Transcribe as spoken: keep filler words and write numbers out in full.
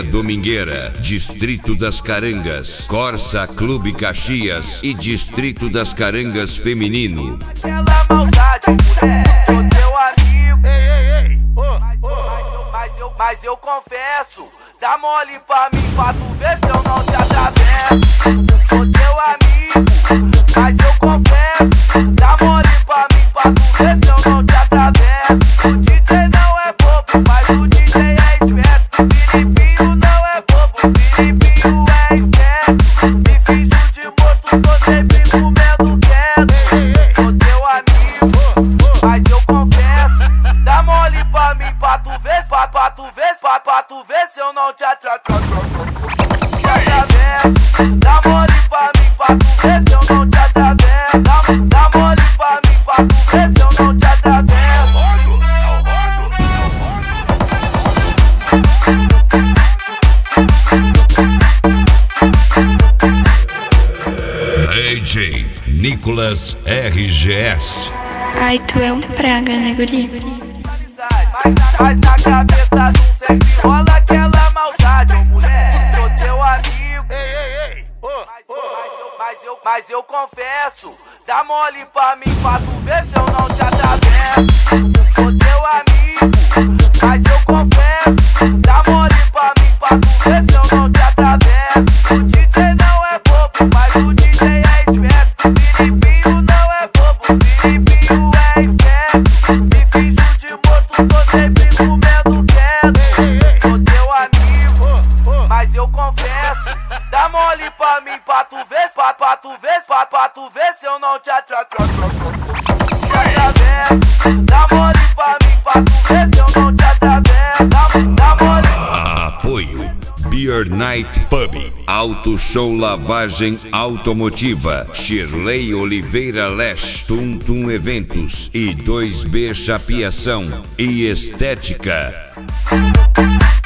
Feira Domingueira, Distrito das Carangas, Corsa Clube Caxias e Distrito das Carangas Feminino. Aquela maldade, mulher, sou teu amigo. Ei, ei, ei. Oh, oh. Mas, eu, mas, eu, mas eu confesso, dá mole pra mim pra tu ver se eu não te atravesso. Sou teu amigo, mas eu confesso, dá mole pra mim pra tu ver se eu não te atravesso. O D J não é bobo, mas o D J é esperto. Filipinho não é bobo, Filipinho é esperto. Me finjo de morto, tô sempre comendo quieto. Sou teu amigo, mas eu confesso, dá mole pra mim pra tu ver, pra, pra tu ver, pra, pra tu ver se eu não te atravesso. Dá mole pra mim pra tu ver se eu não te atravesso. Dá, dá mole pra mim pra tu ver se eu não te atravesso. D J Nicolas R G S. Ai, tu é um praga, né, guri? Mas, mas na cabeça não sempre rola aquela maldade, ô mulher. Sou teu amigo. Ei, ei, ei. Oh, mas, oh. Mas, eu, mas, eu, mas eu confesso, dá mole pra mim pra tu ver se eu não te atravesso. Sou teu amigo, mas eu confesso, dá mole pra mim pra tu ver se eu não te atravesso. O D J não é bobo, mas o D J é esperto. Filipinho não é bobo, Filipinho é esperto. Me finjo de morto, tô sempre comendo quieto. Sou teu amigo, mas eu confesso, dá mole pra mim pra tu ver, pra, pra tu ver, pra, pra tu ver se eu não te atravesso. Dá mole pra mim pra tu ver se eu não te atravesso. Dá, dá mole. Apoio Beer Night Pub, Auto Show Lavagem Automotiva, Shirley Oliveira Lesh, Tum Tum Eventos e dois B Chapeação e Estética.